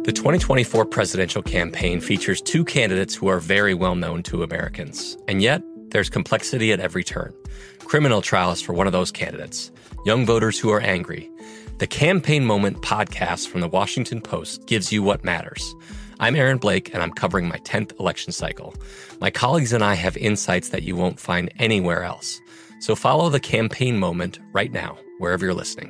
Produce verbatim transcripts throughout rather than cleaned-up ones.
The twenty twenty-four presidential campaign features two candidates who are very well known to Americans. And yet, there's complexity at every turn. Criminal trials for one of those candidates. Young voters who are angry. The Campaign Moment podcast from the Washington Post gives you what matters. I'm Aaron Blake, and I'm covering my tenth election cycle. My colleagues and I have insights that you won't find anywhere else. So follow The Campaign Moment right now, wherever you're listening.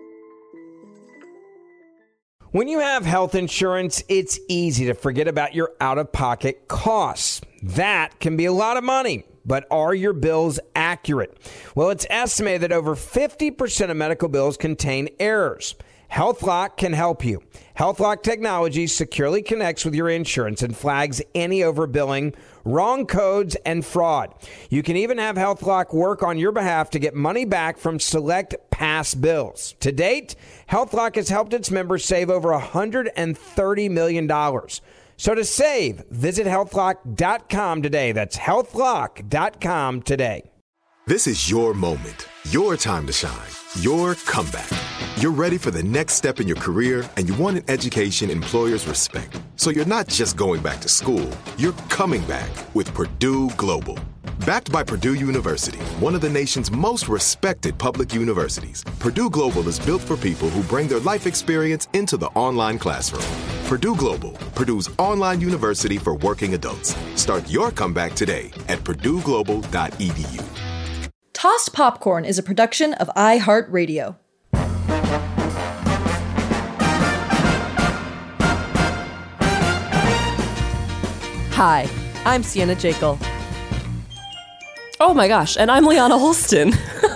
When you have health insurance, it's easy to forget about your out-of-pocket costs. That can be a lot of money, but are your bills accurate? Well, it's estimated that over fifty percent of medical bills contain errors. HealthLock can help you. HealthLock technology securely connects with your insurance and flags any overbilling, wrong codes, and fraud. You can even have HealthLock work on your behalf to get money back from select past bills. To date, HealthLock has helped its members save over one hundred thirty million dollars. So to save, visit health lock dot com today. That's health lock dot com today. This is your moment, your time to shine, your comeback. You're ready for the next step in your career, and you want an education employers respect. So you're not just going back to school, you're coming back with Purdue Global. Backed by Purdue University, one of the nation's most respected public universities, Purdue Global is built for people who bring their life experience into the online classroom. Purdue Global, Purdue's online university for working adults. Start your comeback today at purdue global dot e d u. Tossed Popcorn is a production of iHeartRadio. Hi, I'm Sienna Jekyll. Oh my gosh, and I'm Liana Holston.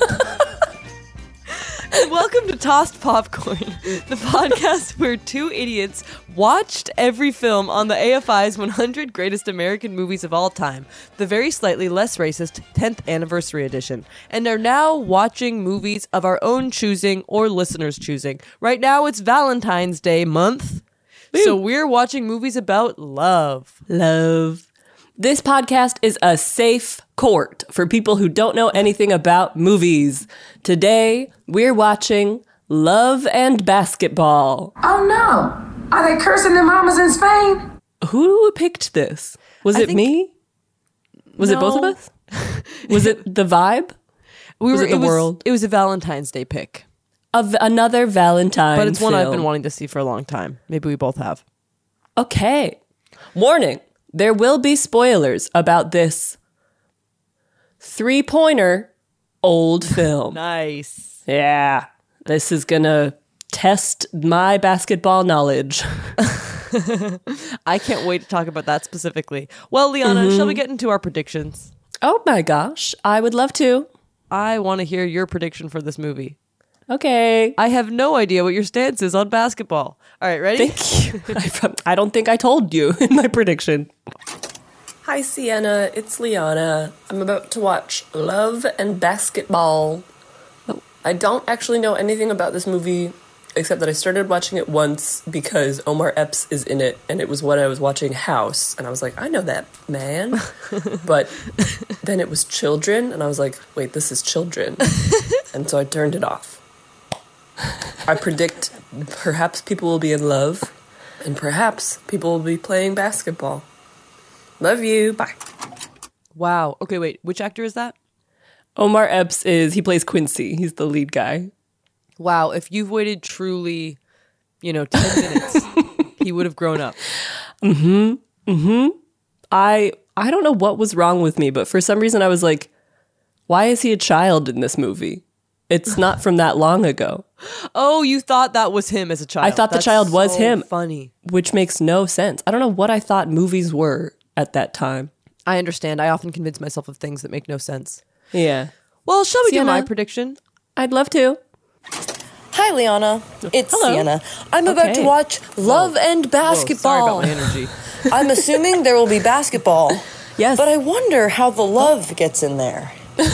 And welcome to Tossed Popcorn, the podcast where two idiots watched every film on the A F I's one hundred Greatest American Movies of All Time, the very slightly less racist tenth Anniversary Edition, and are now watching movies of our own choosing or listeners' choosing. Right now it's Valentine's Day month, Woo. So we're watching movies about love. Love. This podcast is a safe court for people who don't know anything about movies. Today, we're watching Love and Basketball. Oh no! Are they cursing their mamas in Spain? Who picked this? Was I it think... me? Was no. it both of us? Was it the vibe? We was were, it the it was, world? It was a Valentine's Day pick. Of another Valentine But it's one film. I've been wanting to see for a long time. Maybe we both have. Okay. Warning. There will be spoilers about this three-pointer old film. Nice. Yeah. This is going to test my basketball knowledge. I can't wait to talk about that specifically. Well, Liana, mm-hmm. shall we get into our predictions? Oh my gosh. I would love to. I want to hear your prediction for this movie. Okay. I have no idea what your stance is on basketball. All right, ready? Thank you. I don't think I told you in my prediction. Hi, Sienna. It's Liana. I'm about to watch Love and Basketball. I don't actually know anything about this movie, except that I started watching it once because Omar Epps is in it, and it was when I was watching House, and I was like, I know that man. But then it was Children, and I was like, wait, this is Children. And so I turned it off. I predict perhaps people will be in love, and perhaps people will be playing basketball. Love you. Bye. Wow. Okay, wait. Which actor is that? Omar Epps is, he plays Quincy. He's the lead guy. Wow. If you've waited truly, you know, ten minutes, he would have grown up. Mm-hmm. Mm-hmm. I, I don't know what was wrong with me, but for some reason I was like, why is he a child in this movie? It's not from that long ago. Oh, you thought that was him as a child. I thought That's the child was so him. Funny. Which makes no sense. I don't know what I thought movies were at that time. I understand. I often convince myself of things that make no sense. Yeah. Well, shall we Sienna? do my prediction? I'd love to. Hi, Liana. It's Hello. Sienna. I'm about Okay. to watch Love and Basketball. Whoa, sorry about my energy. I'm assuming there will be basketball. Yes. But I wonder how the love gets in there.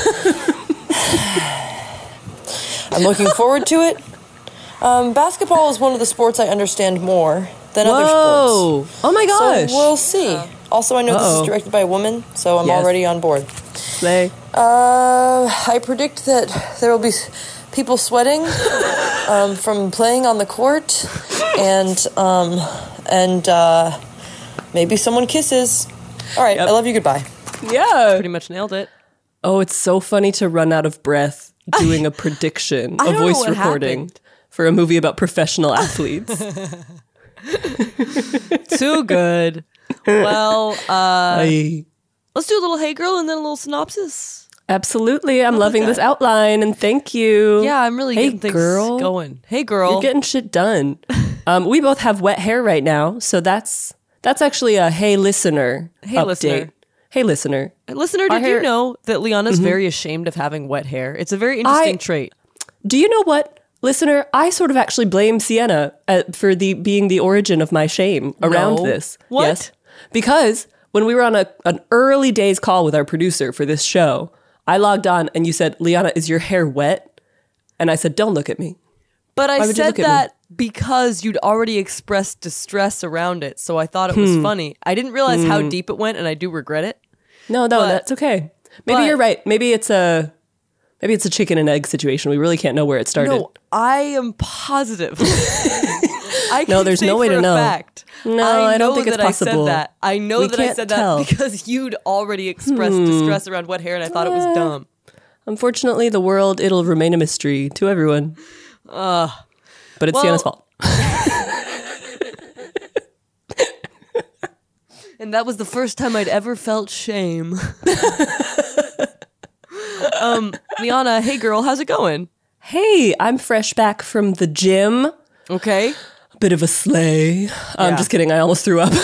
I'm looking forward to it. Um, basketball is one of the sports I understand more than Whoa. other sports. Oh my gosh. So we'll see. Also, I know Uh-oh. this is directed by a woman, so I'm Yes. already on board. Slay. Uh, I predict that there will be s- people sweating um, from playing on the court, and um, and uh, maybe someone kisses. All right, Yep. I love you. Goodbye. Yeah. Pretty much nailed it. Oh, it's so funny to run out of breath doing a prediction, I a don't know voice what recording happened. for a movie about professional athletes. Too good. Well, uh, I, let's do a little Hey Girl and then a little synopsis. absolutely. I'm loving this outline, and thank you. Yeah, I'm really Hey, getting things girl. going. Hey, girl. You're getting shit done. um, we both have wet hair right now, so that's that's actually a hey listener Hey, update. listener. Hey listener. Listener, Our did hair- you know that Liana's very ashamed of having wet hair? It's a very interesting I- trait. Do you know what, listener? I sort of actually blame Sienna uh, for the being the origin of my shame around No. this. What? Yes, because when we were on a, an early days call with our producer for this show, I logged on and you said, "Liana, is your hair wet?" And I said, "Don't look at me." But I Why would you said look at me? that because you'd already expressed distress around it, so I thought it was Hmm. funny. I didn't realize how deep it went, and I do regret it. No, no, But- that's okay. Maybe but- you're right. Maybe it's a maybe it's a chicken and egg situation. We really can't know where it started. No, I am positive. I No, can there's say no way for to a know. fact. No, I, I don't know think it's that possible. I said that. I know We that I can't said tell. that because you'd already expressed distress around wet hair, and I thought it was dumb. Unfortunately, the world, it'll remain a mystery to everyone. Uh, but it's well- Sienna's fault. And that was the first time I'd ever felt shame. um, Liana, hey girl, how's it going? Hey, I'm fresh back from the gym. Okay. A bit of a sleigh. I'm Yeah. just kidding. I almost threw up.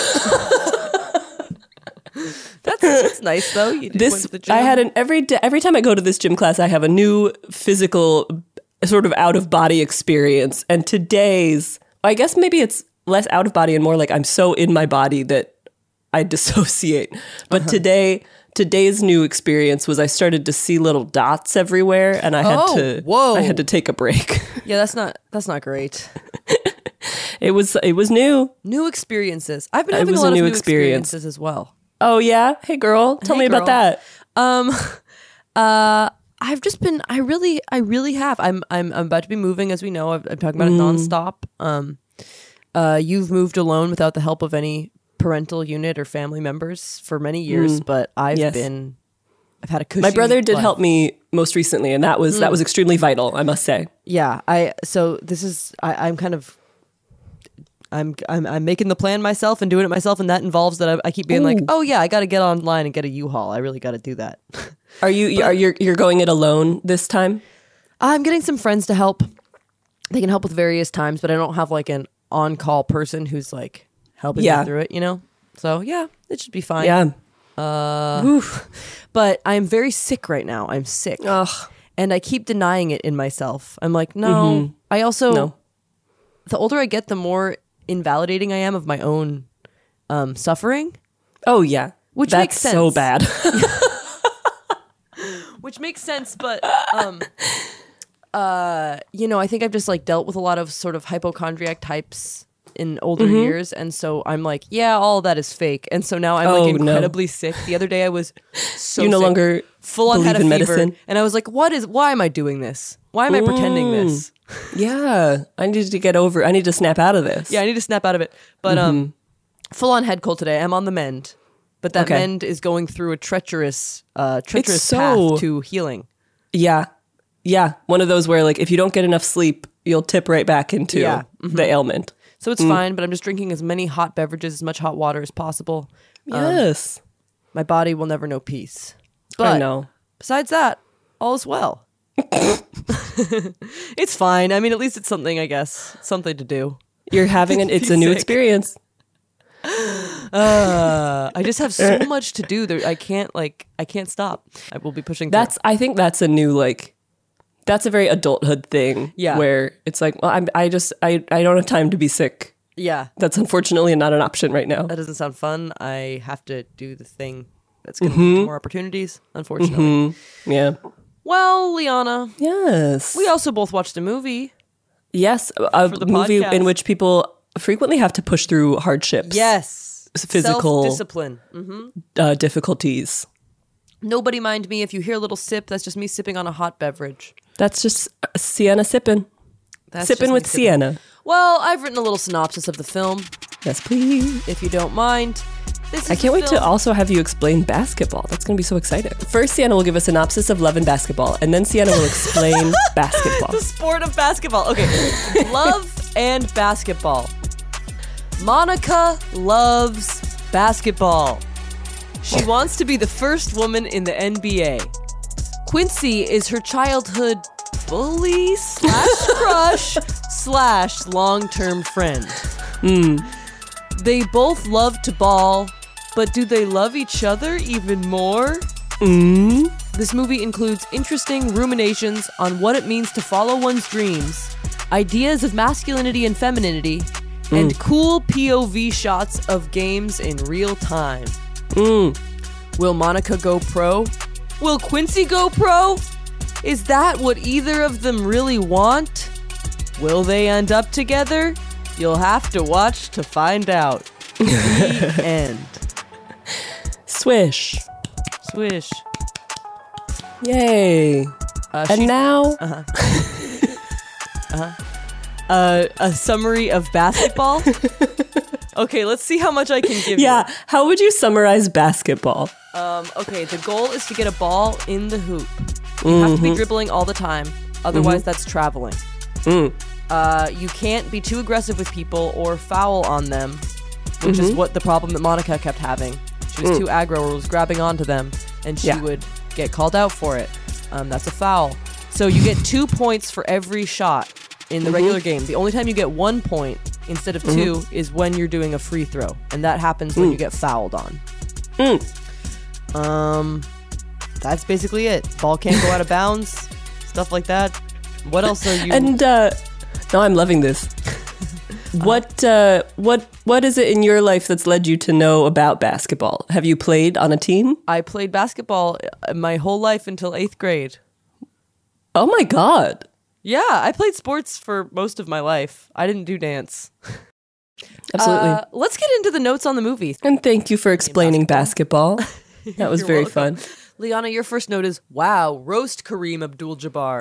That's, that's nice though. You did- went This to the gym. I had an every day, every time I go to this gym class, I have a new physical sort of out of body experience. And today's, I guess maybe it's less out of body and more like I'm so in my body that I dissociate. But Uh-huh. today, today's new experience was I started to see little dots everywhere, and I had Oh, to, whoa. I had to take a break. Yeah, that's not that's not great. It was, it was new. New experiences. I've been It having a was a lot of new new experience. experiences as well. Oh yeah, hey girl, tell Hey, me about girl. that. Um, uh, I've just been. I really, I really have. I'm, I'm, I'm about to be moving, as we know. I've, I'm talking about Mm. it nonstop. Um, uh, you've moved alone without the help of any parental unit or family members for many years, but I've Mm. Yes. been. I've had a cushy. My brother did life. help me most recently, and that was that was extremely vital, I must say. Yeah, I. So this is. I, I'm kind of. I'm, I'm I'm making the plan myself and doing it myself, and that involves that I, I keep being like, Ooh. oh yeah, I got to get online and get a U-Haul. I really got to do that. Are you are you you're going it alone this time? I'm getting some friends to help. They can help with various times, but I don't have like an on-call person who's like helping Yeah. me through it, you know? So yeah, it should be fine. Yeah. But I'm very sick right now. I'm sick. Ugh. And I keep denying it in myself. I'm like, no. I also, No. the older I get, the more invalidating I am of my own um, suffering, Oh yeah. Which That's makes so sense. bad. which makes sense. But, um, uh, you know, I think I've just like dealt with a lot of sort of hypochondriac types in older Mm-hmm. years. And so I'm like, yeah, all that is fake. And so now I'm Oh, like no. incredibly sick. The other day I was so You no sick. longer full on had a believe in fever, medicine? and I was like, "What is? Why am I doing this? Why am I pretending this? Yeah. I need to get over I need to snap out of this. Yeah, I need to snap out of it." But um, full on head cold today. I'm on the mend, but that Okay. mend is going through a treacherous, uh, treacherous so- path to healing. Yeah. Yeah. One of those where like if you don't get enough sleep, you'll tip right back into Yeah. the ailment. So it's fine, but I'm just drinking as many hot beverages, as much hot water as possible. Yes. My body will never know peace. But I know. besides that, all is well. It's fine. I mean, at least it's something, I guess. Something to do. You're having an it's a new sick. experience. Uh, I just have so much to do. There, I can't like I can't stop. I will be pushing. through. That's I think that's a new like that's a very adulthood thing. Yeah. Where it's like, well, I'm I just I, I don't have time to be sick. yeah. That's unfortunately not an option right now. That doesn't sound fun. I have to do the thing that's going to lead to more opportunities. Unfortunately. Yeah. Well, Liana, Yes. we also both watched a movie. yes, a the movie podcast. in which people frequently have to push through hardships. Yes, Physical- self-discipline. Uh, difficulties. Nobody mind me if you hear a little sip. That's just me sipping on a hot beverage. That's just Sienna sipping. That's Sipping just with me Sienna. Well, I've written a little synopsis of the film, Yes, please. if you don't mind. This is I can't a wait film- to also have you explain basketball. That's going to be so exciting. First, Sienna will give a synopsis of Love and Basketball, and then Sienna will explain basketball. The sport of basketball. Okay. Love and basketball. Monica loves basketball. She wants to be the first woman in the N B A. Quincy is her childhood bully slash crush slash long-term friend. They both love to ball, but do they love each other even more? Mm. This movie includes interesting ruminations on what it means to follow one's dreams, ideas of masculinity and femininity, and cool P O V shots of games in real time. Mm. Will Monica go pro? Will Quincy go pro? Is that what either of them really want? Will they end up together? You'll have to watch to find out. The end. Swish. Swish. Yay. Uh, And she- now, uh, a summary of basketball. Okay, let's see how much I can give yeah, how would you summarize basketball? you. Um, okay, the goal is to get a ball in the hoop. You have to be dribbling all the time. Otherwise, that's traveling. Mm. Uh, you can't be too aggressive with people or foul on them, which is what the problem that Monica kept having. She was too aggro or was grabbing onto them, and she Yeah. would get called out for it. Um, that's a foul. So you get two points for every shot in the regular game. The only time you get one point instead of two is when you're doing a free throw, and that happens when you get fouled on. Mm. Um, that's basically it. Ball can't go out of bounds, stuff like that. What else are you? And uh, no, I'm loving this. What uh, what what is it in your life that's led you to know about basketball? Have you played on a team? I played basketball uh, my whole life until eighth grade. Oh my god. Yeah, I played sports for most of my life. I didn't do dance. Absolutely. Uh, let's get into the notes on the movie. And thank you for explaining basketball. That was You're very welcome. fun. Liana, your first note is, wow, roast Kareem Abdul-Jabbar.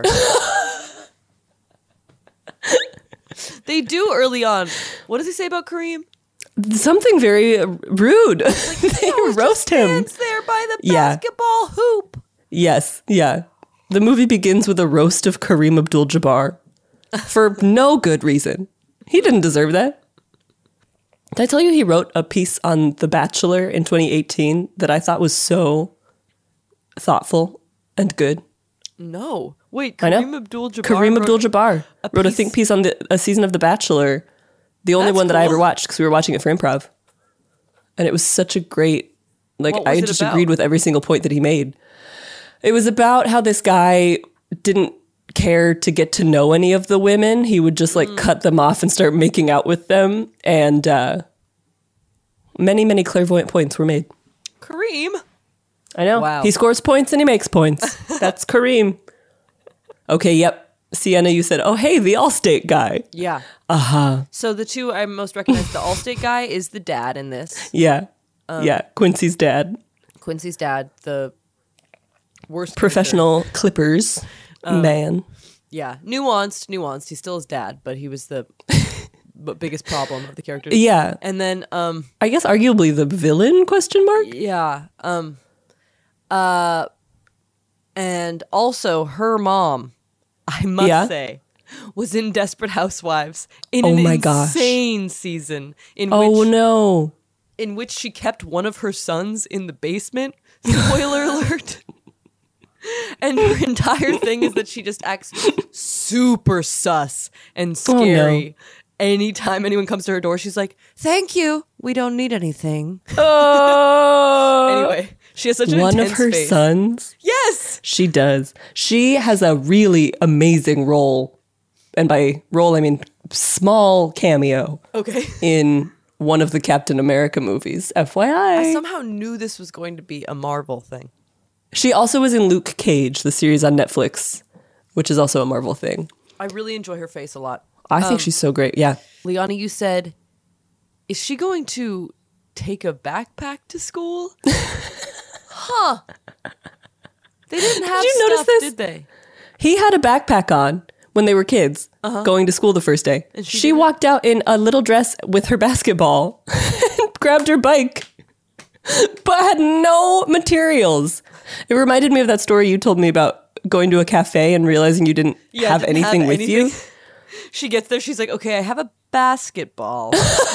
They do early on. What does he say about Kareem? Something very uh, rude. They roast him. Stands there by the Yeah. basketball hoop. Yes, yeah. The movie begins with a roast of Kareem Abdul-Jabbar for no good reason. He didn't deserve that. Did I tell you he wrote a piece on The Bachelor in twenty eighteen that I thought was so thoughtful and good? No. Wait, I know. Kareem Abdul-Jabbar. Kareem wrote- Abdul-Jabbar a wrote a piece- think piece on the, a season of The Bachelor, the only That's one that I cool. ever watched because we were watching it for improv. And it was such a great, like, What was I it just about? agreed with every single point that he made. It was about how this guy didn't care to get to know any of the women. He would just Mm. like cut them off and start making out with them. And uh, many, many clairvoyant points were made. Kareem. I know. Wow. He scores points and he makes points. That's Kareem. Okay, yep. Sienna, you said, oh, hey, the Allstate guy. Yeah. Uh-huh. So the two I most recognize, the Allstate guy is the dad in this. Yeah. Um, yeah. Quincy's dad. Quincy's dad, the worst Professional Clippers Um, man. Yeah, nuanced, nuanced. He's still his dad, but he was the b- biggest problem of the characters. Yeah. And then, um, I guess arguably the villain, question mark? yeah, um, uh, and also her mom, I must Yeah. say, was in Desperate Housewives in Oh an my gosh. insane season in Oh, which no. in which she kept one of her sons in the basement. Spoiler alert. And her entire thing is that she just acts super sus and scary. Anytime anyone comes to her door, she's like, "Thank you. We don't need anything." Oh. Anyway, she has such an One of intense her face. sons? Yes. She does. She has a really amazing role. And by role, I mean small cameo Okay. in one of the Captain America movies. F Y I. I somehow knew this was going to be a Marvel thing. She also was in Luke Cage, the series on Netflix, which is also a Marvel thing. I really enjoy her face a lot. I think she's so great. Yeah. Liana, you said, is she going to take a backpack to school? Huh. They didn't have you notice stuff, this? did they? He had a backpack on, when they were kids, uh-huh. going to school the first day. And she she walked out in a little dress with her basketball, grabbed her bike, but had no materials. It reminded me of that story you told me about going to a cafe and realizing you didn't yeah, have didn't anything have with anything. you. She gets there, she's like, okay, I have a basketball.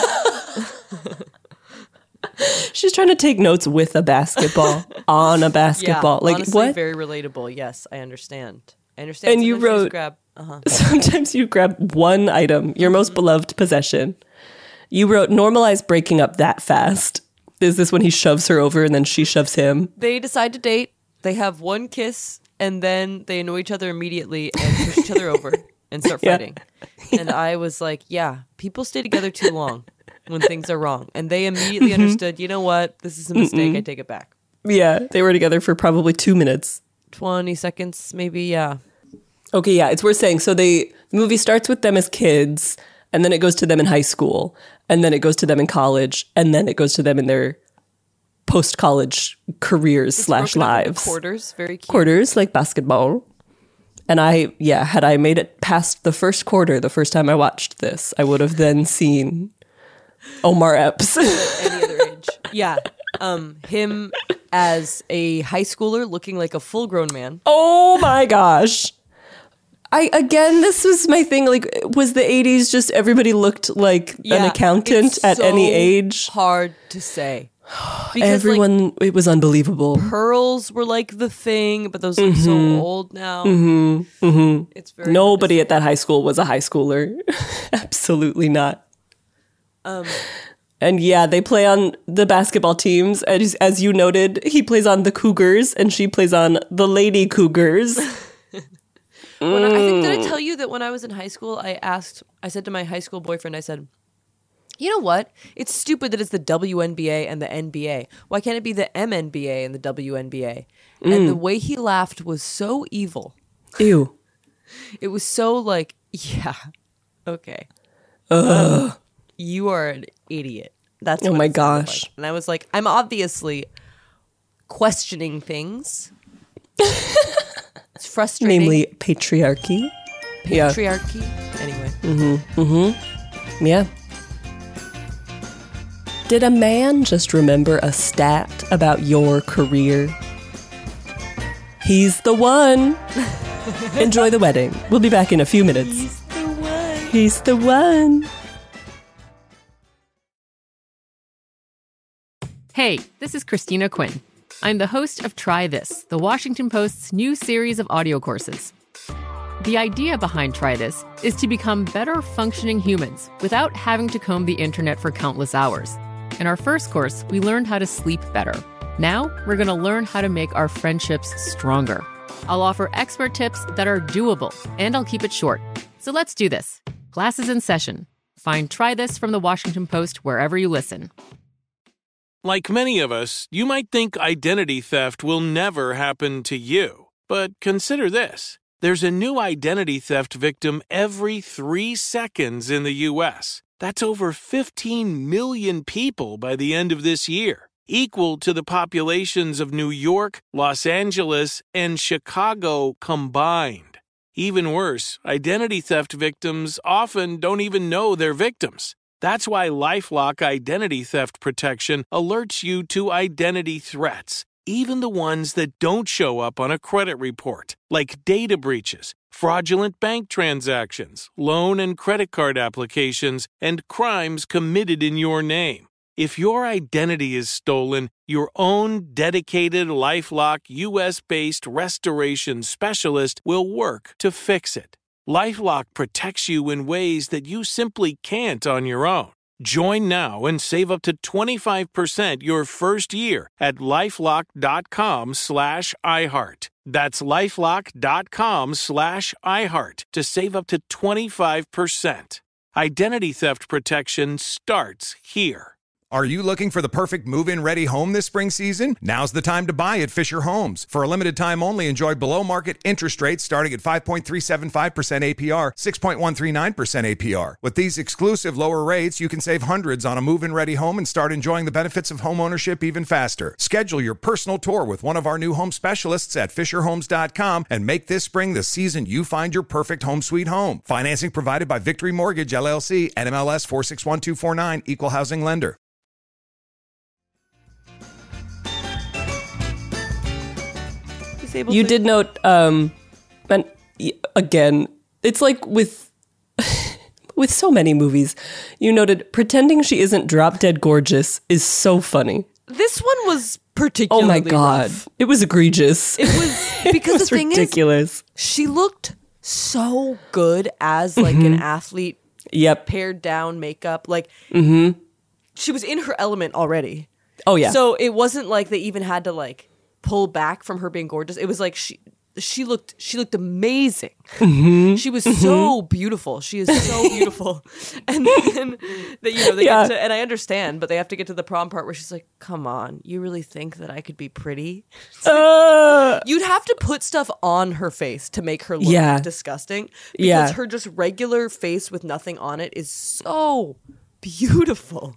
She's trying to take notes with a basketball, on a basketball. Yeah, like honestly, what? Very relatable. Yes, I understand. I understand. And you Sometimes wrote, just grab, uh-huh. sometimes you grab one item, your most beloved possession. You wrote, normalize breaking up that fast. Is this when he shoves her over and then she shoves him? They decide to date. They have one kiss, and then they annoy each other immediately and push each other over and start Yeah. fighting. Yeah. And I was like, yeah, people stay together too long when things are wrong. And they immediately understood, you know what? This is a mistake. Mm-mm. I take it back. Yeah, they were together for probably two minutes. twenty seconds, maybe, yeah. Okay, yeah, it's worth saying. So they the movie starts with them as kids, and then it goes to them in high school, and then it goes to them in college, and then it goes to them in their post-college careers It's slash broken up into lives. Quarters, very cute. Quarters, like basketball. And I, yeah, had I made it past the first quarter the first time I watched this, I would have then seen Omar Epps. Any other age. Yeah. Um, him as a high schooler looking like a full-grown man. Oh my gosh. I again, this was my thing. Like, was the eighties just everybody looked like Yeah, an accountant it's at so any age? Hard to say. Because, Everyone, like, it was unbelievable. pearls were like the thing, but those look Mm-hmm. so old now. Mm-hmm. Mm-hmm. It's very Nobody at that high school was a high schooler. Absolutely not. Um, and yeah, they play on the basketball teams. As, as you noted, he plays on the Cougars and she plays on the Lady Cougars. when I, I think did I tell you that when I was in high school, I asked, I said to my high school boyfriend, I said, you know what? It's stupid that it's the W N B A and the N B A. Why can't it be the M N B A and the W N B A? Mm. And the way he laughed was so evil. Ew. It was so like, yeah, okay. Ugh. Um, you are an idiot. That's oh what my it sounded gosh. like. And I was like, I'm obviously questioning things. It's frustrating. Namely, patriarchy. Patriarchy. Yeah. Anyway. Mm-hmm. Mm-hmm. Yeah. Did a man just remember a stat about your career? He's the one. Enjoy the wedding. We'll be back in a few minutes. He's the one. He's the one. Hey, this is Christina Quinn. I'm the host of Try This, the Washington Post's new series of audio courses. The idea behind Try This is to become better functioning humans without having to comb the internet for countless hours. In our first course, we learned how to sleep better. Now, we're going to learn how to make our friendships stronger. I'll offer expert tips that are doable, and I'll keep it short. So let's do this. Class is in session. Find Try This from the Washington Post wherever you listen. Like many of us, you might think identity theft will never happen to you. But consider this. There's a new identity theft victim every three seconds in the U S. That's over fifteen million people by the end of this year, equal to the populations of New York, Los Angeles, and Chicago combined. Even worse, identity theft victims often don't even know they're victims. That's why LifeLock Identity Theft Protection alerts you to identity threats, even the ones that don't show up on a credit report, like data breaches, fraudulent bank transactions, loan and credit card applications, and crimes committed in your name. If your identity is stolen, your own dedicated LifeLock U S-based restoration specialist will work to fix it. LifeLock protects you in ways that you simply can't on your own. Join now and save up to twenty-five percent your first year at LifeLock.com slash iHeart. That's LifeLock.com slash iHeart to save up to twenty-five percent. Identity theft protection starts here. Are you looking for the perfect move-in ready home this spring season? Now's the time to buy at Fisher Homes. For a limited time only, enjoy below-market interest rates starting at five point three seven five percent A P R, six point one three nine percent A P R. With these exclusive lower rates, you can save hundreds on a move-in ready home and start enjoying the benefits of home ownership even faster. Schedule your personal tour with one of our new home specialists at fisher homes dot com and make this spring the season you find your perfect home sweet home. Financing provided by Victory Mortgage, L L C, N M L S four six one two four nine, Equal Housing Lender. You did note, um, and again, it's like with with so many movies, you noted pretending she isn't drop dead gorgeous is so funny. This one was particularly Oh my god, rough. It was egregious. It was because it was the thing ridiculous. is, she looked so good as like an athlete. Yep, pared down makeup, like mm-hmm. she was in her element already. Oh yeah. So it wasn't like they even had to like pull back from her being gorgeous. It was like she she looked she looked amazing. Mm-hmm. She was so beautiful. She is so beautiful. And then that you know they Yeah. get to, and I understand, but they have to get to the prom part where she's like, "Come on, you really think that I could be pretty?" Like, uh, you'd have to put stuff on her face to make her look Yeah. disgusting. Because Yeah. her just regular face with nothing on it is so beautiful.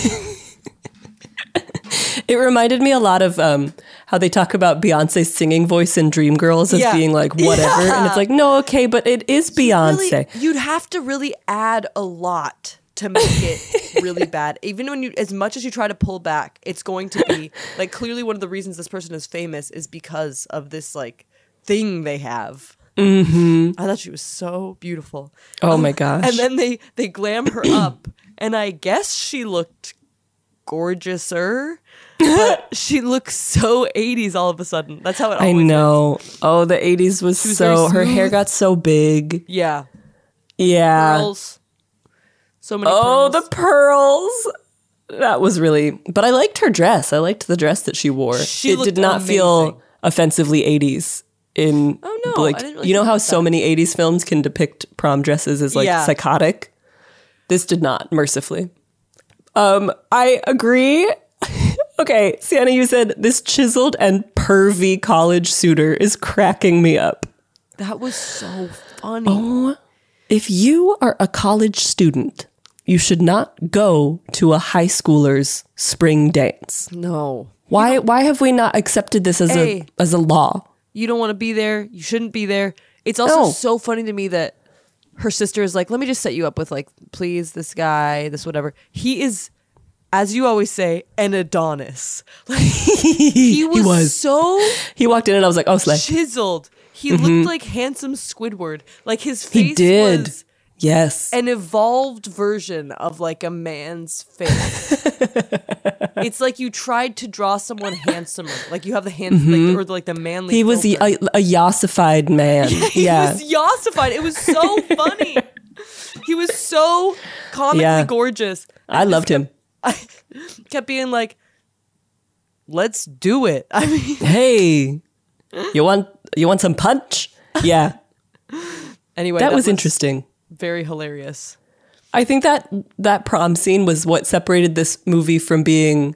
It reminded me a lot of um, how they talk about Beyonce's singing voice in Dreamgirls as Yeah. being like whatever, Yeah. and it's like no, okay, but it is Beyonce. Really, you'd have to really add a lot to make it really bad. Even when you, as much as you try to pull back, it's going to be like clearly one of the reasons this person is famous is because of this like thing they have. Mm-hmm. I thought she was so beautiful. Oh Um, my gosh! And then they they glam her up, and I guess she looked gorgeouser. But she looks so eighties all of a sudden. That's how it I always know. Oh, the eighties was, was so. very Her hair smooth. got so big. Yeah. Yeah. Pearls. So many Oh, pearls. the pearls. That was really. But I liked her dress. I liked the dress that she wore. She it looked did not amazing. feel offensively eighties. In Oh, no, like I didn't really you know think how about so that. many eighties films can depict prom dresses as like Yeah. psychotic. This did not, mercifully. Um, I agree. Okay, Sienna, you said this chiseled and pervy college suitor is cracking me up. That was so funny. Oh, if you are a college student, you should not go to a high schooler's spring dance. No. Why? Why have we not accepted this as Hey. a as a law? You don't want to be there. You shouldn't be there. It's also No. so funny to me that her sister is like, let me just set you up with like, please, this guy, this whatever. He is, as you always say, an Adonis. Like, he was, was. so He walked in and I was like, oh, slay. chiseled. He Mhm. looked like handsome Squidward. Like his face He did. was Yes. an evolved version of like a man's face. It's like you tried to draw someone handsomer. Like you have the hands Mhm. like, or like the manly. He was a, filter. a, a yassified man. He yeah. was yassified. It was so funny. He was so comically Yeah. gorgeous. I loved him. I kept being like, let's do it. I mean, Hey, you want you want some punch? Yeah. anyway, that, was interesting. Very hilarious. I think that that prom scene was what separated this movie from being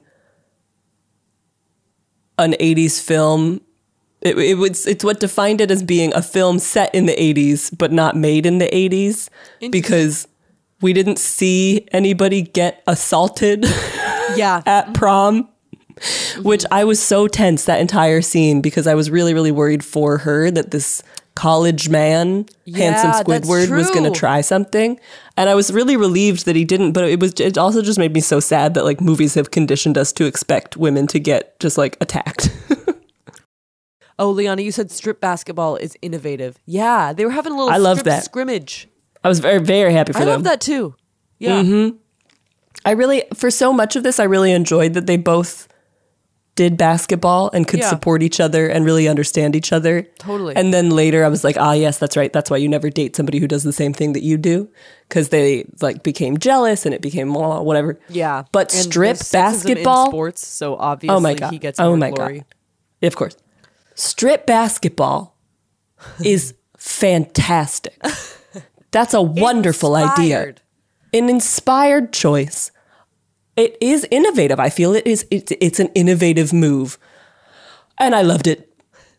an eighties film. It, it was it's what defined it as being a film set in the eighties but not made in the eighties because we didn't see anybody get assaulted Yeah. at prom, which I was so tense that entire scene because I was really really worried for her that this college man, handsome Yeah, that's Squidward, was going to true. try something, and I was really relieved that he didn't. But it was it also just made me so sad that like movies have conditioned us to expect women to get just like attacked. Oh, Liana, you said strip basketball is innovative. Yeah, they were having a little I love strip that. scrimmage. I was very very happy for I them. love that too. Yeah. Mm-hmm. I really, for so much of this, I really enjoyed that they both did basketball and could Yeah. support each other and really understand each other. Totally. And then later I was like, ah, yes, that's right. That's why you never date somebody who does the same thing that you do. Because they like became jealous and it became blah, whatever. Yeah. But And strip there's sexism basketball. in sports, so obviously Oh my God. he gets Oh more my glory. God. Of course. Strip basketball is fantastic. That's a wonderful idea. Inspired. An inspired choice. It is innovative. I feel it is. It, it's an innovative move, and I loved it.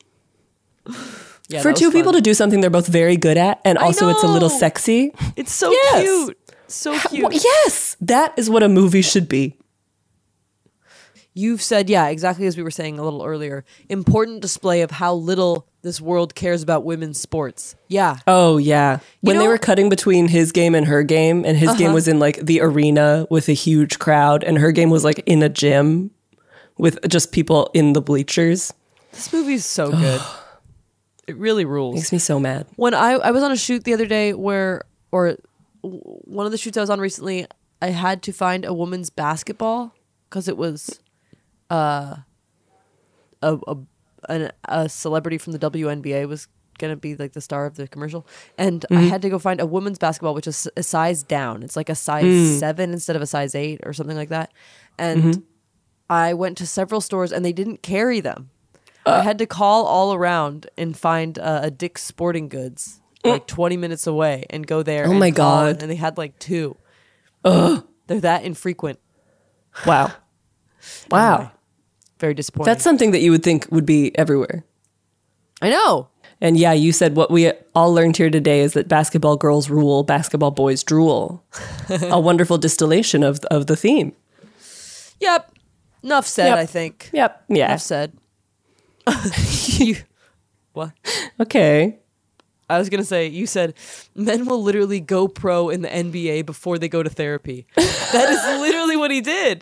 Yeah, For two people to do something they're both very good at, and I also it's a little know. sexy. It's so Yes. cute. So cute. Well, yes, that is what a movie should be. You've said, yeah, exactly as we were saying a little earlier. Important display of how little this world cares about women's sports. Yeah. Oh yeah, when know- they were cutting between his game and her game, and his game Uh-huh. was in like the arena with a huge crowd, and her game was like in a gym with just people in the bleachers. This movie's so good. It really rules. Makes me so mad. When I, I was on a shoot the other day where, or w- one of the shoots I was on recently, I had to find a woman's basketball because it was uh, a, a, an, a celebrity from the W N B A was going to be like the star of the commercial. And I had to go find a woman's basketball, which is a size down. It's like a size Mm. seven instead of a size eight or something like that. And I went to several stores and they didn't carry them. I had to call all around and find uh, a Dick's Sporting Goods like twenty minutes away and go there. Oh and my call, God. And they had like two. Ugh. They're that infrequent. Wow. Wow. Anyway, very disappointing. That's something that you would think would be everywhere. I know. And yeah, you said what we all learned here today is that basketball girls rule, basketball boys drool. A wonderful distillation of of the theme. Yep. Enough said, Yep. I think. Yep. Yeah. Enough said. you, what? Okay. I was going to say, you said men will literally go pro in the N B A before they go to therapy. That is literally what he did.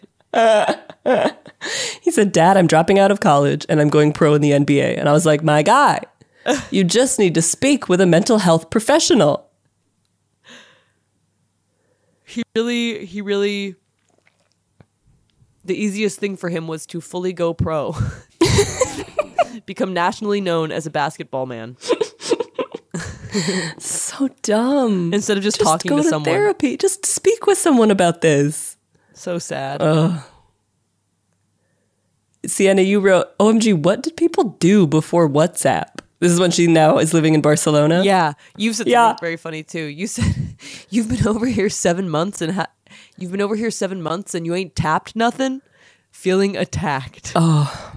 He said, Dad, I'm dropping out of college and I'm going pro in the N B A. And I was like, my guy, you just need to speak with a mental health professional. He really, he really, the easiest thing for him was to fully go pro. Become nationally known as a basketball man. So dumb. Instead of just, Just talking go to, to someone. therapy. Just speak with someone about this. So sad. Ugh. Sienna, you wrote, O M G, what did people do before WhatsApp? This is when she now is living in Barcelona. Yeah, you've said Yeah. something very funny too. You said you've been over here seven months and ha- you've been over here seven months and you ain't tapped nothing. Feeling attacked. Oh.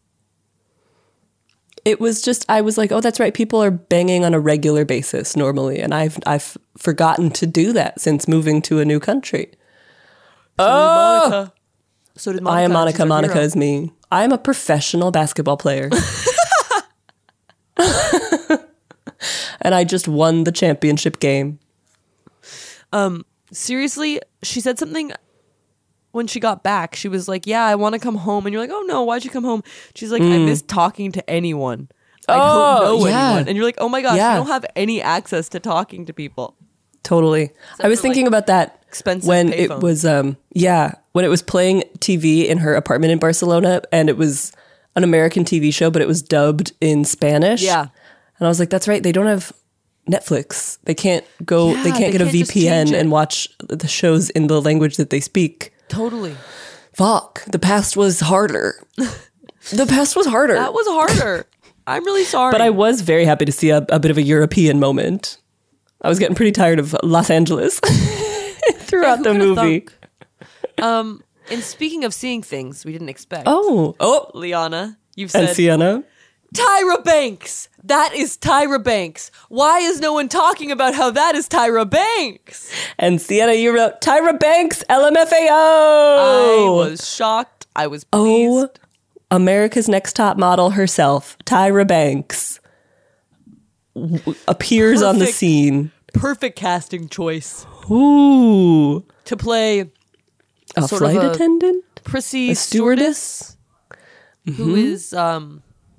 It was just, I was like, oh, that's right. People are banging on a regular basis normally. And I've I've forgotten to do that since moving to a new country. So Oh! did Monica. So did Monica. I am She's Monica. our Monica hero. is me. I am a professional basketball player. And I just won the championship game. Um, seriously, she said something when she got back. She was like, yeah, I want to come home. And you're like, oh no, why'd you come home? She's like, I Mm. miss talking to anyone. I Oh, don't know yeah. anyone. And you're like, oh my gosh, Yeah. you don't have any access to talking to people. Totally. I was for, thinking like, about that expensive when payphone. it was, um, yeah, when it was playing T V in her apartment in Barcelona, and it was an American T V show, but it was dubbed in Spanish. Yeah. And I was like, that's right. They don't have Netflix. They can't go, Yeah, they can't they get a can't just V P N change it. and watch the shows in the language that they speak. Totally. Fuck. The past was harder. The past was harder. That was harder. I'm really sorry. But I was very happy to see a, a bit of a European moment. I was getting pretty tired of Los Angeles throughout the would've movie. Um, and speaking of seeing things we didn't expect. Oh, oh, Liana, you've and said Sienna. Tyra Banks. That is Tyra Banks. Why is no one talking about how that is Tyra Banks? And Sienna, you wrote Tyra Banks, L M F A I O. was shocked. I was pleased. Oh, America's Next Top Model herself, Tyra Banks, w- appears on the Perfect. scene. Perfect casting choice Ooh, to play a sort flight of a attendant, prissy a stewardess, stewardess, who is um.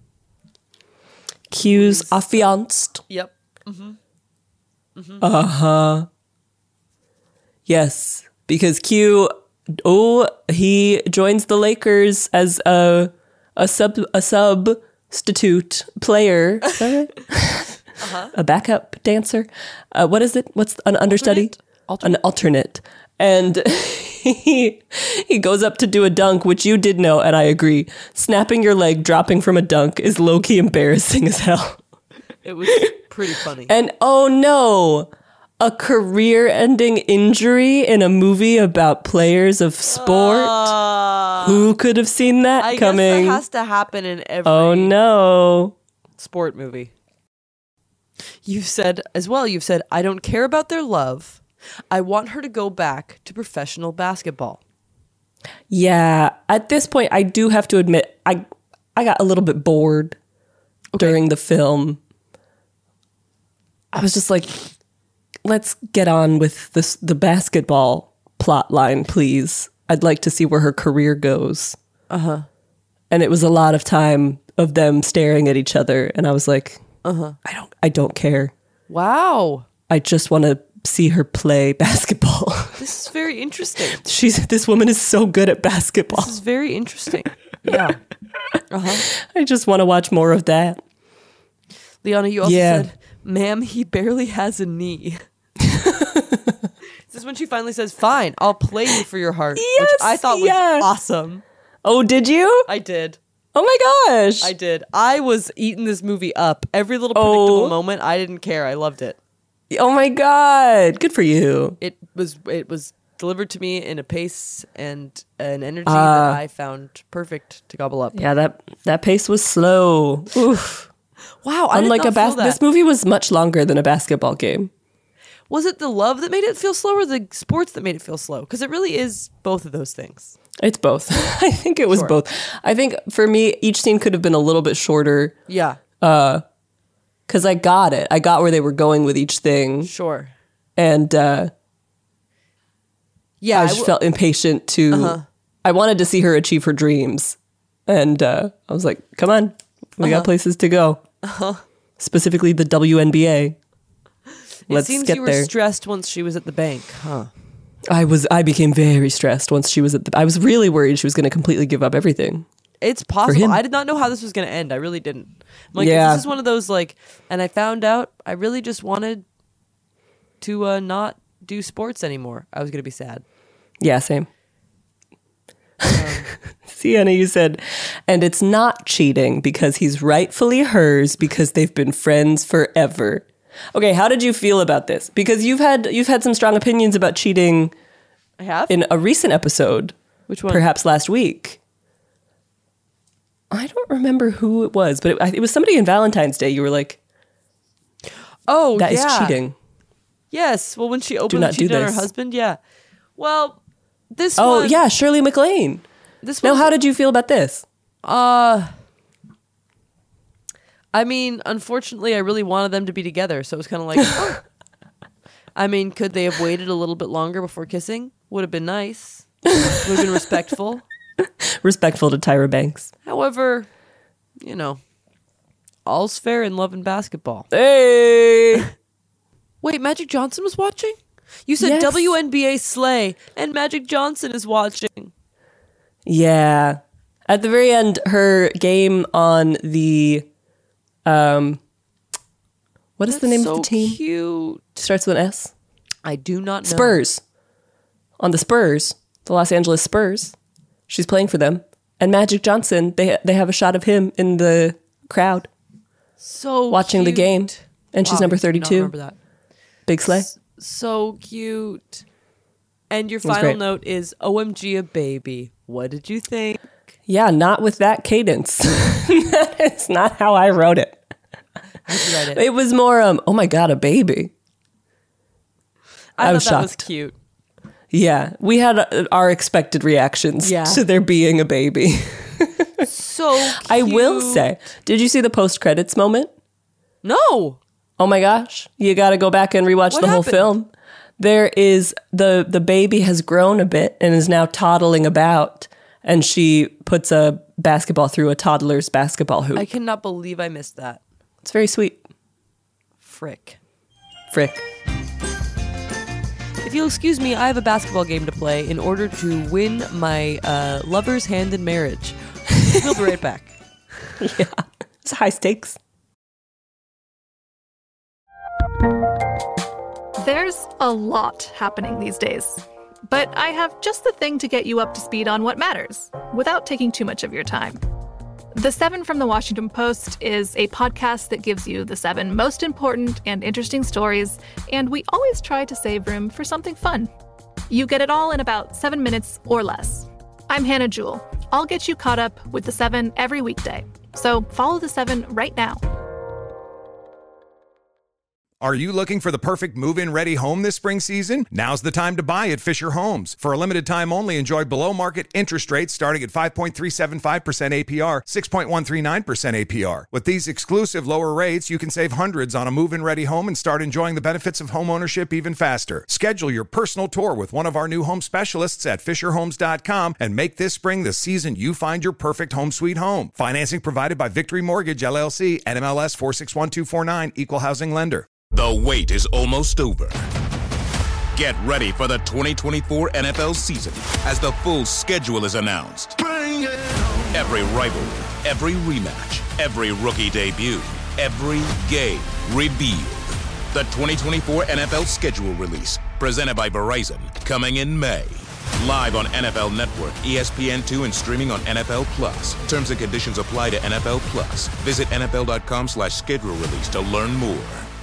Q's affianced. Yep. Mm-hmm. Mm-hmm. Uh huh. Yes, because Q, oh, he joins the Lakers as a a sub a substitute player, Is that right? uh-huh. A backup dancer. Uh, what is it? What's an understudy? Alternate. An alternate. And he he goes up to do a dunk, which you did know, and I agree. Snapping your leg, dropping from a dunk is low key embarrassing as hell. It was pretty funny. And oh no, a career-ending injury in a movie about players of sport. Uh, Who could have seen that I coming? guess that has to happen in every Oh no. sport movie. You've said as well, you've said, I don't care about their love. I want her to go back to professional basketball. Yeah, at this point, I do have to admit, I I got a little bit bored okay. during the film. I was just like, let's get on with this the basketball plot line, please. I'd like to see where her career goes. Uh-huh. And it was a lot of time of them staring at each other, and I was like, uh-huh. I don't I don't care. Wow. I just want to see her play basketball. This is very interesting. She's this woman is so good at basketball. This is very interesting. Yeah. Uh-huh. I just want to watch more of that. Liana, you also yeah. said, ma'am, he barely has a knee. This is when she finally says, fine, I'll play you for your heart. Yes, which I thought was yes. awesome. Oh, did you? I did. Oh my gosh. I did. I was eating this movie up. Every little predictable oh. moment, I didn't care. I loved it. Oh my God. Good for you. It was it was delivered to me in a pace and an energy uh, that I found perfect to gobble up. Yeah, that that pace was slow. Oof. Wow, I Unlike did not a bas- feel that. This movie was much longer than a basketball game. Was it the love that made it feel slow or the sports that made it feel slow? Because it really is both of those things. It's both. I think it was Sure. both. I think for me, each scene could have been a little bit shorter. Yeah. Uh, because I got it. I got where they were going with each thing. Sure. And uh, yeah, I I just w- felt impatient to. Uh-huh. I wanted to see her achieve her dreams, and uh, I was like, "Come on, we Uh-huh. got places to go." Uh-huh. Specifically, the W N B A. Let's it seems get you were there. stressed once she was at the bank, huh? I was. I became very stressed once she was at the. I was really worried she was going to completely give up everything. It's possible. I did not know how this was going to end. I really didn't. I'm like, Yeah. this is one of those like, and I found out I really just wanted to uh, not do sports anymore. I was going to be sad. Yeah, same. Sienna, you said, and it's not cheating because he's rightfully hers because they've been friends forever. Okay, how did you feel about this? Because you've had you've had some strong opinions about cheating. I have in a recent episode. Which one? Perhaps last week. I don't remember who it was, but it, it was somebody in Valentine's Day. You were like, "Oh, that yeah. is cheating." Yes. Well, when she not openly do cheated on her this. husband, yeah. Well, this. Oh one, yeah, Shirley MacLaine. This. Now, was- how did you feel about this? Uh. I mean, unfortunately, I really wanted them to be together, so it was kind of like. oh. I mean, could they have waited a little bit longer before kissing? Would have been nice. Would have been respectful. Respectful to Tyra Banks. However, you know, all's fair in love and basketball. Hey! Wait, Magic Johnson was watching? You said Yes. W N B A Slay, and Magic Johnson is watching. Yeah. At the very end, her game on the, um, what is the name so of the team? Cute. Starts with an S. I do not know. Spurs. On the Spurs, the Los Angeles Spurs. She's playing for them. And Magic Johnson, they they have a shot of him in the crowd So watching the cute. game. And she's Wow, number I did not thirty-two. remember that. Big Slay. S- so cute. And your It was final great. note is O M G a baby. What did you think? Yeah, not with that cadence. That is not how I wrote it. How'd you write it? It was more, um, oh my God, a baby. I, I thought was that was shocked. cute. Yeah, we had uh, our expected reactions Yeah. to there being a baby. So cute. I will say, did you see the post-credits moment? No. Oh my gosh, you got to go back and rewatch What the whole happened? film. There is, the, the baby has grown a bit and is now toddling about, and she puts a basketball through a toddler's basketball hoop. I cannot believe I missed that. It's very sweet. Frick. Frick. If you'll excuse me, I have a basketball game to play in order to win my uh, lover's hand in marriage. We'll be right back. Yeah, it's high stakes. There's a lot happening these days, but I have just the thing to get you up to speed on what matters without taking too much of your time. The Seven from the Washington Post is a podcast that gives you the seven most important and interesting stories, and we always try to save room for something fun. You get it all in about seven minutes or less. I'm Hannah Jewell. I'll get you caught up with The Seven every weekday. So follow The Seven right now. Are you looking for the perfect move-in ready home this spring season? Now's the time to buy at Fisher Homes. For a limited time only, enjoy below-market interest rates starting at five point three seven five percent A P R, six point one three nine percent A P R. With these exclusive lower rates, you can save hundreds on a move-in ready home and start enjoying the benefits of home ownership even faster. Schedule your personal tour with one of our new home specialists at fisher homes dot com and make this spring the season you find your perfect home sweet home. Financing provided by Victory Mortgage, L L C, N M L S four six one two four nine, Equal Housing Lender. The wait is almost over. Get ready for the twenty twenty-four N F L season as the full schedule is announced. Every rivalry, every rematch, every rookie debut, every game revealed. The twenty twenty-four N F L schedule release, presented by Verizon, coming in May. Live on N F L Network, E S P N two, and streaming on N F L Plus. Terms and conditions apply to N F L Plus. Visit N F L dot com slash schedule release to learn more.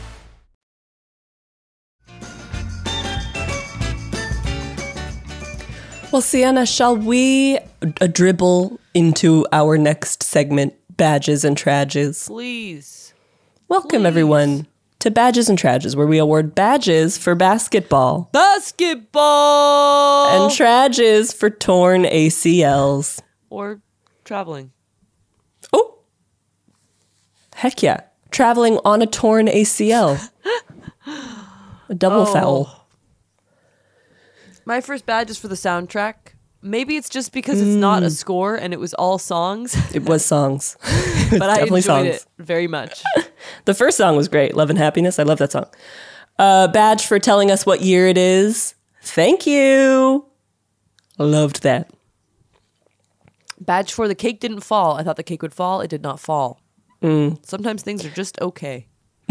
Well, Sienna, shall we uh, dribble into our next segment, Badges and Trages? Please. Welcome, Please. everyone, to Badges and Trages, where we award badges for basketball. Basketball! And trages for torn A C Ls. Or traveling. Oh! Heck yeah. Traveling on a torn A C L. A double oh. foul. My first badge is for the soundtrack. Maybe it's just because it's mm. not a score and it was all songs. It was songs. But I enjoyed songs. it very much. The first song was great. Love and Happiness. I love that song. Uh, badge for telling us what year it is. Thank you. Loved that. Badge for the cake didn't fall. I thought the cake would fall. It did not fall. Mm. Sometimes things are just okay.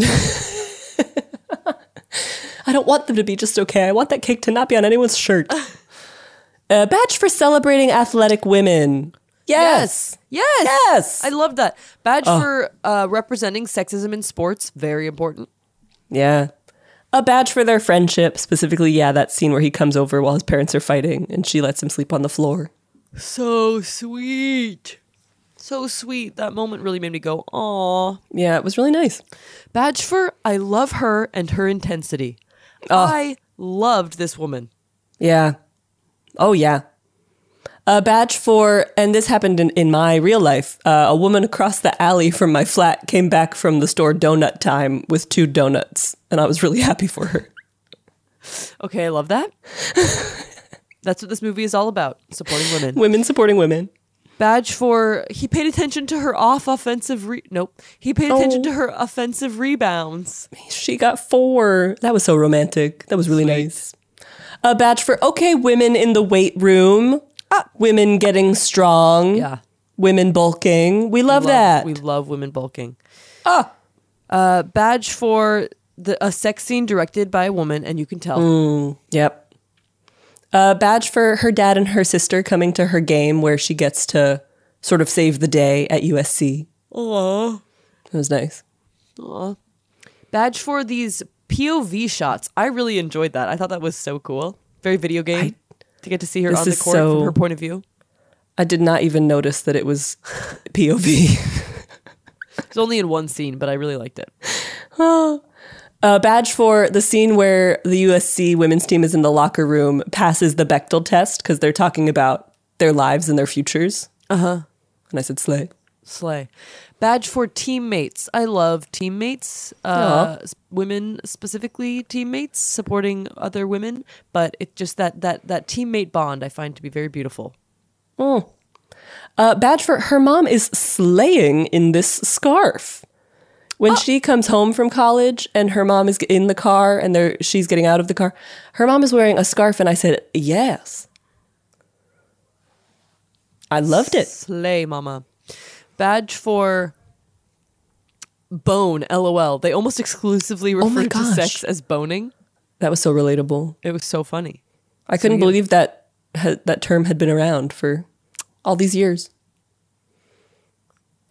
I don't want them to be just okay. I want that cake to not be on anyone's shirt. A badge for celebrating athletic women. Yes. Yes. Yes. Yes. I love that. Badge oh. for uh, representing sexism in sports. Very important. Yeah. A badge for their friendship. Specifically, yeah, that scene where he comes over while his parents are fighting and she lets him sleep on the floor. So sweet. So sweet. That moment really made me go, aw. Yeah, it was really nice. Badge for I love her and her intensity. Oh. I loved this woman. Yeah. Oh, yeah. A badge for, and this happened in, in my real life, uh, a woman across the alley from my flat came back from the store donut time with two donuts, and I was really happy for her. Okay, I love that. That's what this movie is all about, supporting women. Women supporting women. Badge for, he paid attention to her off offensive, re- nope. He paid attention oh. to her offensive rebounds. She got four. That was so romantic. That was really Sweet. nice. A badge for, okay, women in the weight room. Ah, women getting strong. Yeah. Women bulking. We love, we love that. We love women bulking. Ah. Uh, badge for the a sex scene directed by a woman, and you can tell. Mm, yep. A badge for her dad and her sister coming to her game where she gets to sort of save the day at U S C. Aww. It was nice. Aww. Badge for these P O V shots. I really enjoyed that. I thought that was so cool. Very video game I, to get to see her on the court so, from her point of view. I did not even notice that it was P O V. It's only in one scene, but I really liked it. A badge for the scene where the U S C women's team is in the locker room, passes the Bechdel test because they're talking about their lives and their futures. Uh-huh. And I said, slay. Slay. Badge for teammates. I love teammates. Uh, women, specifically teammates, supporting other women. But it just that that that teammate bond I find to be very beautiful. Mm. Uh, badge for her mom is slaying in this scarf. When oh. she comes home from college and her mom is in the car and they're, she's getting out of the car, her mom is wearing a scarf and I said, yes. I loved it. Slay, mama. Badge for bone, LOL. They almost exclusively refer oh to sex as boning. That was so relatable. It was so funny. I couldn't so believe that ha- that term had been around for all these years.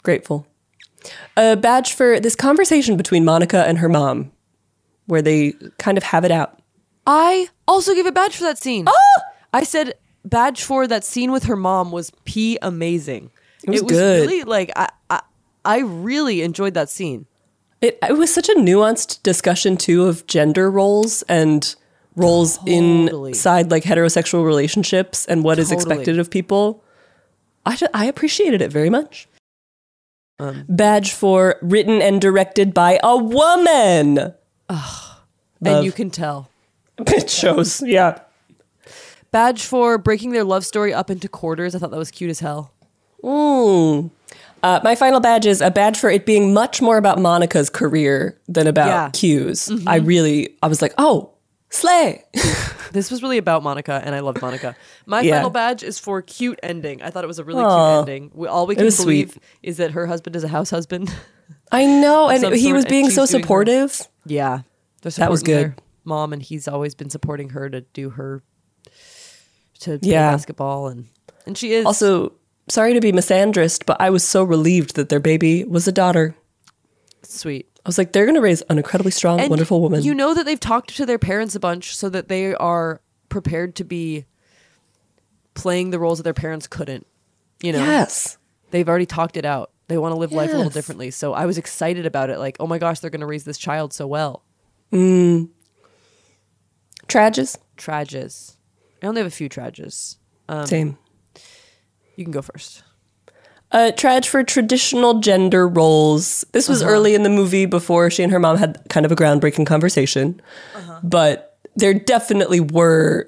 Grateful. A badge for this conversation between Monica and her mom, where they kind of have it out. I also gave a badge for that scene. Oh! I said badge for that scene with her mom was P amazing. It was it was good. really like I, I I really enjoyed that scene. It, it was such a nuanced discussion too of gender roles and roles Totally. inside like heterosexual relationships and what is Totally. expected of people. I ju- I appreciated it very much. Um, Badge for written and directed by a woman. and you can tell. It shows, yeah. Badge for breaking their love story up into quarters. I thought that was cute as hell. Mm. Uh, my final badge is a badge for it being much more about Monica's career than about Yeah. Q's. Mhm. I really, I was like, oh, slay. This was really about Monica, and I loved Monica. My Yeah. final badge is for cute ending. I thought it was a really Aw. cute ending. We, all we It can was believe sweet. is that her husband is a house husband. I know, Of and some he sort, was and being she's so doing her- supportive. Yeah, they're That was supporting good. their mom, and he's always been supporting her to do her to play Yeah. basketball, and and she is Also, sorry to be misandrist, but I was so relieved that their baby was a daughter. sweet. I was like, they're going to raise an incredibly strong, And wonderful woman. You know that they've talked to their parents a bunch, so that they are prepared to be playing the roles that their parents couldn't. You know, Yes. they've already talked it out. They want to live life a little Yes. differently. So I was excited about it. Like, oh my gosh, they're going to raise this child so well. Mm. Trages? Trages. I only have a few trages. Um, Same. You can go first. Uh, trage for traditional gender roles. This was Uh-huh. early in the movie before she and her mom had kind of a groundbreaking conversation. Uh-huh. But there definitely were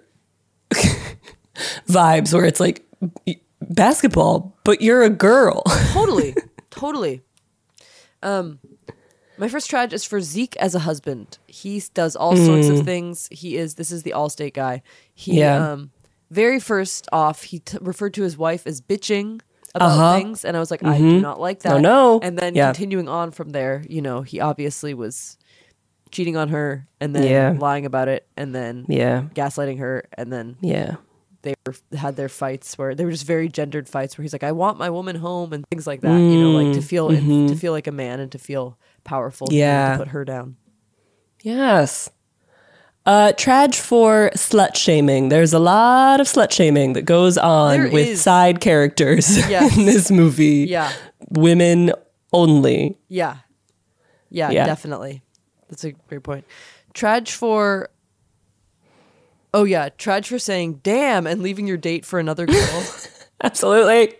vibes where it's like y- basketball, but you're a girl. Totally. Totally. Um, my first trage is for Zeke as a husband. He s- does all sorts of Mm. things. He is, this is the Allstate guy. He, Yeah. um, very first off, he t- referred to his wife as bitching about Uh-huh. things. And I was like, I do Mhm. not like that. No, no. And then Yeah. continuing on from there, you know, he obviously was cheating on her and then Yeah. lying about it and then Yeah. gaslighting her. And then Yeah. they were, had their fights where they were just very gendered fights where he's like, I want my woman home and things like that, you know, like to Mm, feel mhm. to feel like a man and to feel powerful. he Yeah. wanted to put her down. Yes. Uh, trage for slut shaming. There's a lot of slut shaming that goes on There with is. side characters Yes. in this movie. Yeah. Women only. Yeah. Yeah, Yeah. definitely. That's a great point. Trage for Oh yeah, trage for saying damn and leaving your date for another girl. Absolutely.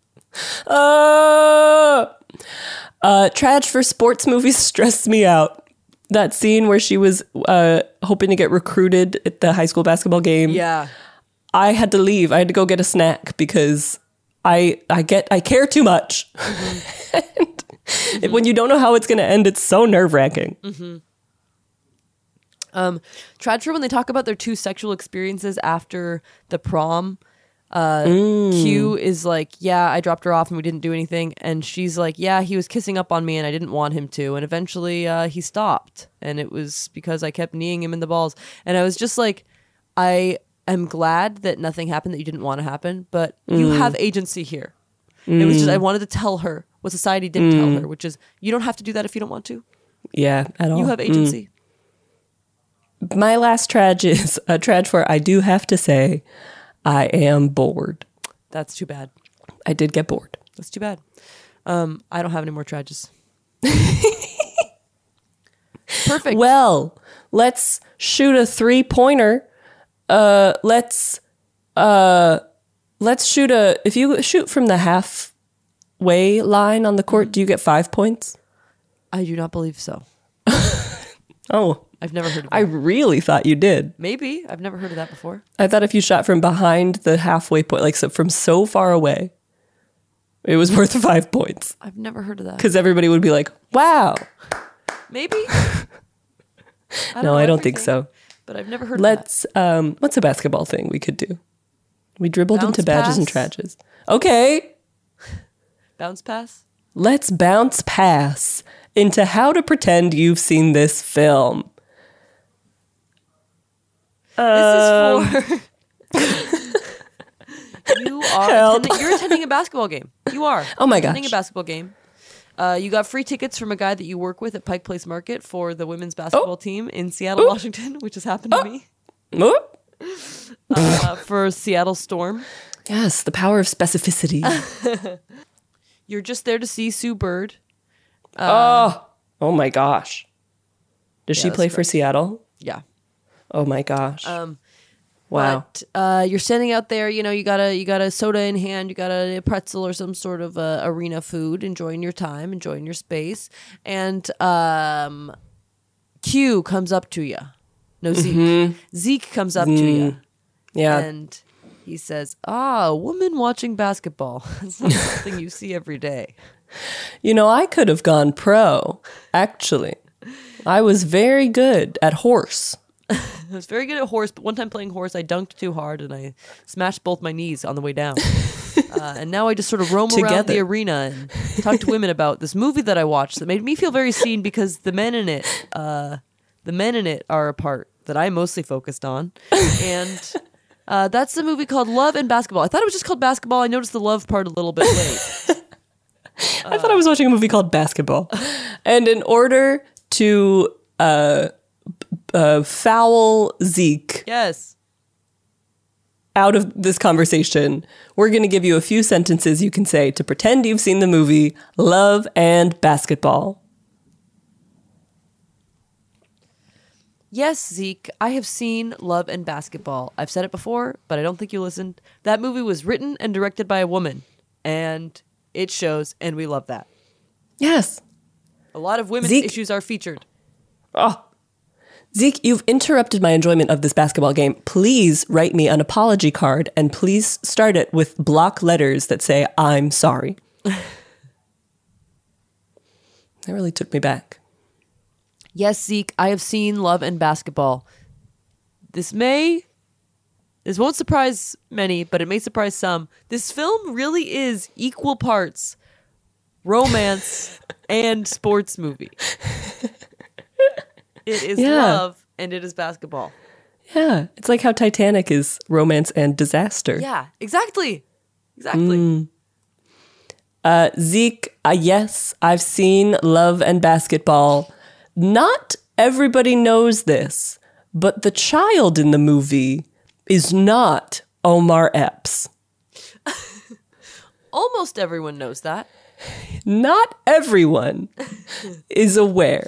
Uh, uh, trage for sports movies stressed me out. That scene where she was uh, hoping to get recruited at the high school basketball game. Yeah. I had to leave. I had to go get a snack because I I get I care too much. And when you don't know how it's going to end, it's so nerve wracking. Mm-hmm. Um, trage for when they talk about their two sexual experiences after the prom. Uh, Mm. Q is like, yeah, I dropped her off and we didn't do anything. And she's like, yeah, he was kissing up on me and I didn't want him to. And eventually uh, he stopped. And it was because I kept kneeing him in the balls. And I was just like, I am glad that nothing happened that you didn't want to happen, but you Mm. have agency here. It was just, Mm. I wanted to tell her what society didn't tell Mm. her, which is you don't have to do that if you don't want to. Yeah, at all. You have Mm. agency. My last trage is a trage where I do have to say I am bored. That's too bad. I did get bored. That's too bad. Um, I don't have any more trages. Perfect. Well, let's shoot a three pointer. Uh, let's uh, let's shoot a. If you shoot from the halfway line on the court, do you get five points? I do not believe so. Oh, I've never heard of that. I really thought you did. Maybe. I've never heard of that before. I thought if you shot from behind the halfway point, like so from so far away, it was worth five points. I've never heard of that. Because everybody would be like, "Wow." Maybe. I No, know I don't think everything, so. But I've never heard Let's. Um, what's a basketball thing we could do? We dribbled Bounce into badges and pass? trages. Okay. of that. Bounce pass? Let's bounce pass into how to pretend you've seen this film. Um, This is for... you are Help. attending, you're attending a basketball game. You are. Oh my Attending gosh. a basketball game. Uh, you got free tickets from a guy that you work with at Pike Place Market for the women's basketball oh. team in Seattle, oh. Washington, which has happened oh. to me. Oh. Uh, for Seattle Storm. Yes, the power of specificity. You're just there to see Sue Bird. Uh, oh, oh my gosh. Does yeah, she play for Seattle? Yeah. Oh my gosh. Um, wow. But, uh, you're standing out there, you know, you got a you got a soda in hand, you got a pretzel or some sort of uh, arena food, enjoying your time, enjoying your space, and um, Q comes up to you. No, Zeke. Mm-hmm. Zeke comes up mm. to you. Yeah. And he says, ah, a woman watching basketball. It's not something you see every day. You know, I could have gone pro, actually. I was very good at horse. I was very good at horse, but one time playing horse, I dunked too hard and I smashed both my knees on the way down. uh, and now I just sort of roam Together. around the arena and talk to women about this movie that I watched that made me feel very seen because the men in it, uh, the men in it are a part that I mostly focused on. And uh, that's the movie called Love and Basketball. I thought it was just called Basketball. I noticed the love part a little bit late. I uh, thought I was watching a movie called Basketball. And in order to uh, uh, foul Zeke yes. out of this conversation, we're going to give you a few sentences you can say to pretend you've seen the movie Love and Basketball. Yes, Zeke, I have seen Love and Basketball. I've said it before, but I don't think you listened. That movie was written and directed by a woman, and it shows, and we love that. Yes. A lot of women's Zeke, issues are featured. Oh. Zeke, you've interrupted my enjoyment of this basketball game. Please write me an apology card, and please start it with block letters that say, I'm sorry. That really took me back. Yes, Zeke, I have seen Love and Basketball. This may, this won't surprise many, but it may surprise some. This film really is equal parts romance and sports movie. It is yeah. love and it is basketball. Yeah, it's like how Titanic is romance and disaster. Yeah, exactly. Exactly. Mm. Uh, Zeke, uh, yes, I've seen Love and Basketball. Not everybody knows this, but the child in the movie is not Omar Epps. Almost everyone knows that. Not everyone is aware.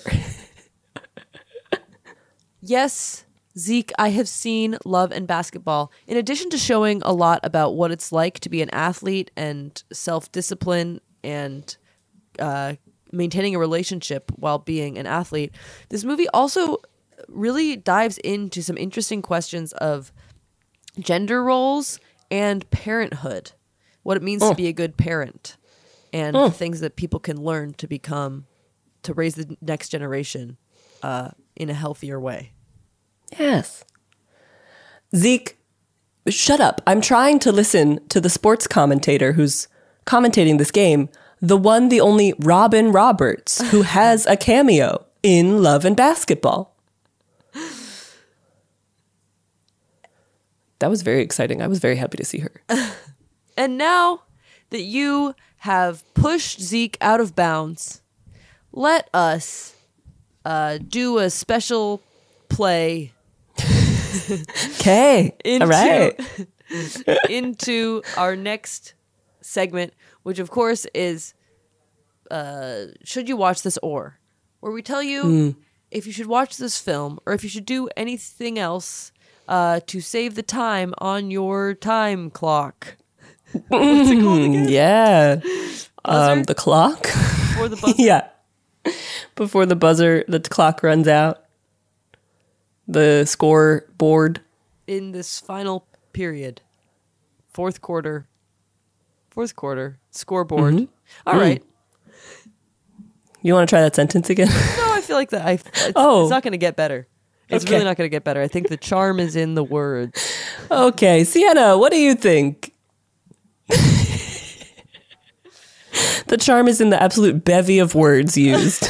Yes, Zeke, I have seen Love and Basketball. In addition to showing a lot about what it's like to be an athlete and self-discipline and uh, maintaining a relationship while being an athlete, this movie also really dives into some interesting questions of gender roles and parenthood, what it means oh. to be a good parent, and oh. things that people can learn to become, to raise the next generation uh, in a healthier way. Yes. Zeke, shut up. I'm trying to listen to the sports commentator who's commentating this game, the one, the only Robin Roberts, who has a cameo in Love and Basketball. That was very exciting. I was very happy to see her. And now that you have pushed Zeke out of bounds, let us uh, do a special play. Okay. All right. Into our next segment, which of course is uh, Should You Watch This Or? Where we tell you mm. if you should watch this film or if you should do anything else uh, to save the time on your time clock. What's it called again? Yeah. Um, the clock? Before the buzzer? Yeah. Before the buzzer, the clock runs out. The scoreboard. In this final period. Fourth quarter. Fourth quarter. Scoreboard. Mm-hmm. All mm. right. You want to try that sentence again? No, I feel like that. I, it's, oh. it's not going to get better. It's okay. really not going to get better. I think the charm is in the words. Okay. Sienna, what do you think? The charm is in the absolute bevy of words used.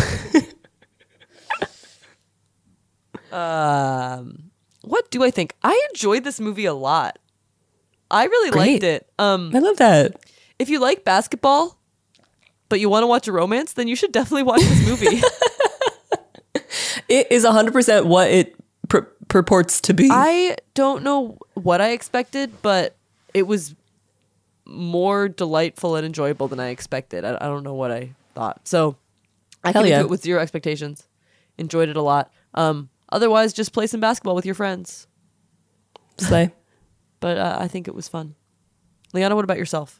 um, what do I think? I enjoyed this movie a lot. I really Great. liked it. Um, I love that. If you like basketball, but you want to watch a romance, then you should definitely watch this movie. It is one hundred percent what it pur- purports to be. I don't know what I expected, but it was more delightful and enjoyable than I expected. I, I don't know what I thought. So I Hell came yeah. into it with zero expectations. Enjoyed it a lot. Um, otherwise, just play some basketball with your friends. Slay. But uh, I think it was fun. Liana, what about yourself?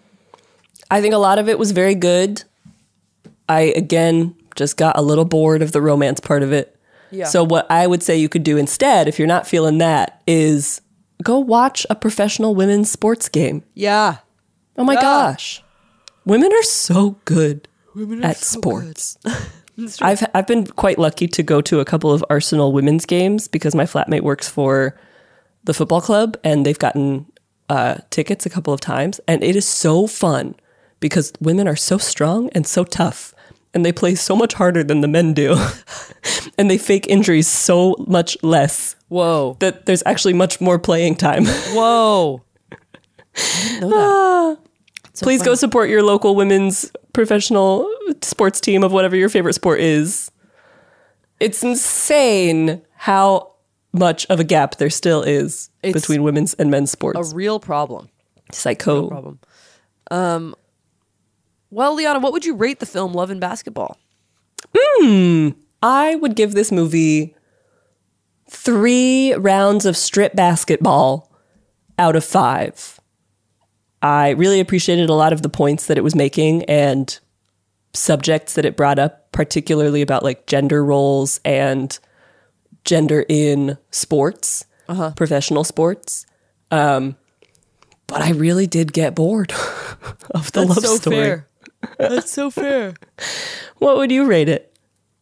I think a lot of it was very good. I, again, just got a little bored of the romance part of it. Yeah. So what I would say you could do instead, if you're not feeling that, is go watch a professional women's sports game. Yeah. Oh my Yeah. gosh. Women are so good Women are at so sports. It's true. I've I've been quite lucky to go to a couple of Arsenal women's games because my flatmate works for the football club and they've gotten uh, tickets a couple of times. And it is so fun because women are so strong and so tough. And they play so much harder than the men do. And they fake injuries so much less. Whoa. That there's actually much more playing time. Whoa. I didn't know that. So Please funny. go support your local women's professional sports team of whatever your favorite sport is. It's insane how much of a gap there still is It's between women's and men's sports. A real problem. Psycho. Real problem. Um, well, Liana, what would you rate the film Love and Basketball? Hmm. I would give this movie three rounds of strip basketball out of five. I really appreciated a lot of the points that it was making and subjects that it brought up, particularly about like gender roles and gender in sports, uh-huh. professional sports. Um, but I really did get bored of the That's love so story. fair. That's so fair. What would you rate it?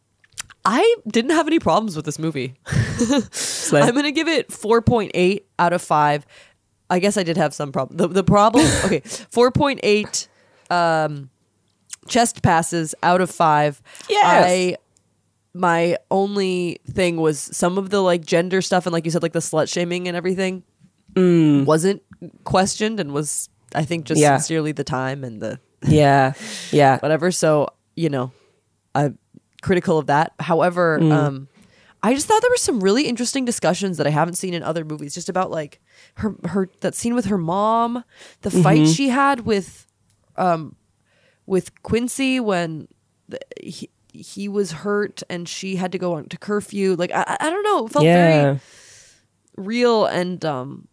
I didn't have any problems with this movie. I'm going to give it four point eight out of five. I guess I did have some problem. The, the problem, okay, four point eight um, chest passes out of five. Yes. I, my only thing was some of the like gender stuff and like you said, like the slut shaming and everything Mm. wasn't questioned and was, I think, just Yeah. sincerely the time and the Yeah, yeah. whatever. So, you know, I'm critical of that. However, Mm. um, I just thought there were some really interesting discussions that I haven't seen in other movies, just about like her, her that scene with her mom, the fight Mhm. she had with, um, with Quincy when the, he he was hurt and she had to go on to curfew. Like I, I don't know, it felt Yeah. very real and um.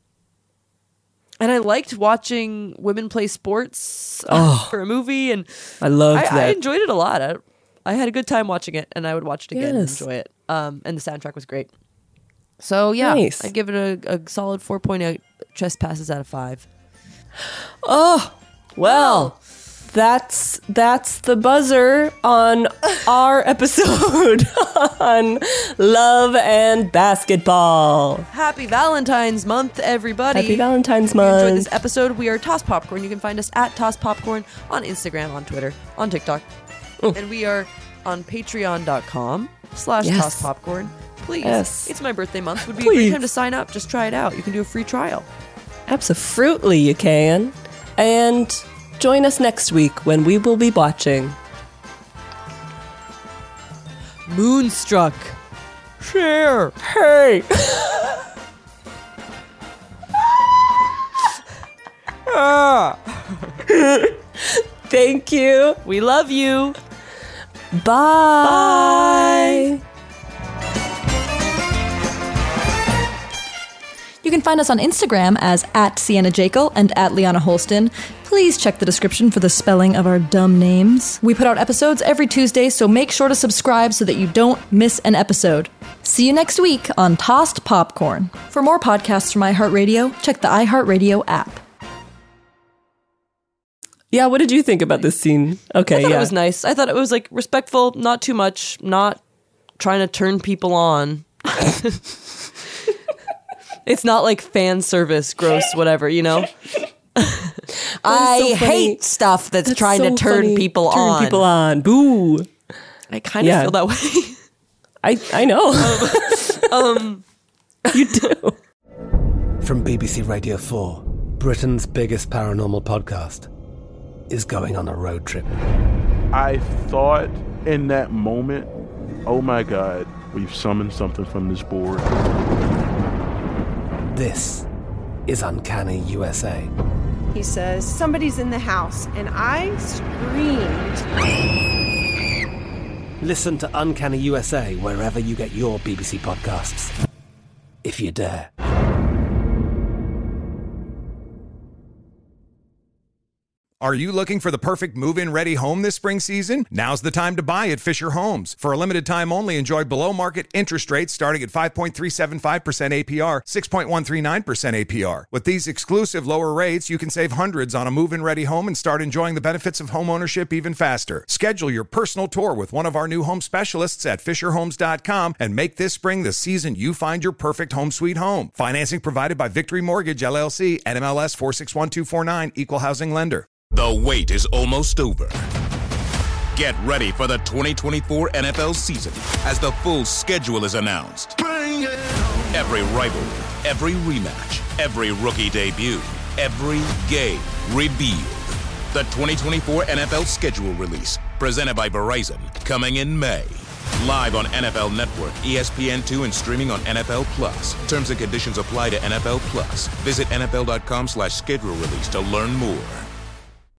And I liked watching women play sports uh, Oh. for a movie, and I loved I, I that. enjoyed it a lot. I, I had a good time watching it, and I would watch it again Yes. and enjoy it. Um, and the soundtrack was great. So yeah, Nice. I'd give it a, a solid four point eight chest passes out of five. Oh, well, that's that's the buzzer on our episode on love and basketball. Happy Valentine's Month, everybody! Happy Valentine's If you enjoyed Month. this episode, we are Toss Popcorn. You can find us at Toss Popcorn on Instagram, on Twitter, on TikTok, and we are on Patreon.com slash Yes. Toss Popcorn. Please, Yes. it's my birthday month. Would be a great Please. time to sign up. Just try it out. You can do a free trial. Absolutely, you can. And join us next week when we will be watching Moonstruck. Share. Hey. Thank you. We love you. Bye. You can find us on Instagram as at Sienna Jekyll and at Liana Holston. Please check the description for the spelling of our dumb names. We put out episodes every Tuesday, so make sure to subscribe so that you don't miss an episode. See you next week on Tossed Popcorn. For more podcasts from iHeartRadio, check the iHeartRadio app. Yeah, what did you think about this scene? Okay, I thought yeah. it was nice. I thought it was like respectful, not too much, not trying to turn people on. It's not like fan service, gross, whatever, you know? I so funny. hate stuff that's, That's trying so to turn funny. people Turn on. people on. Boo. I kind of Yeah. feel that way. I I know. um, you do. From B B C Radio four, Britain's biggest paranormal podcast is going on a road trip. I thought in that moment, oh my God, we've summoned something from this board. This is Uncanny U S A. He says, somebody's in the house, and I screamed. Listen to Uncanny U S A wherever you get your B B C podcasts, if you dare. Are you looking for the perfect move-in ready home this spring season? Now's the time to buy at Fisher Homes. For a limited time only, enjoy below-market interest rates starting at five point three seven five percent A P R, six point one three nine percent A P R. With these exclusive lower rates, you can save hundreds on a move-in ready home and start enjoying the benefits of home ownership even faster. Schedule your personal tour with one of our new home specialists at fisher homes dot com and make this spring the season you find your perfect home sweet home. Financing provided by Victory Mortgage, L L C, N M L S four six one two four nine, Equal Housing Lender. The wait is almost over. Get ready for the twenty twenty-four N F L season as the full schedule is announced. Every rivalry, every rematch, every rookie debut, every game revealed. The twenty twenty-four N F L schedule release, presented by Verizon, coming in May. Live on N F L Network, E S P N two, and streaming on N F L Plus. Terms and conditions apply to N F L Plus. Visit N F L dot com slash schedule release to learn more.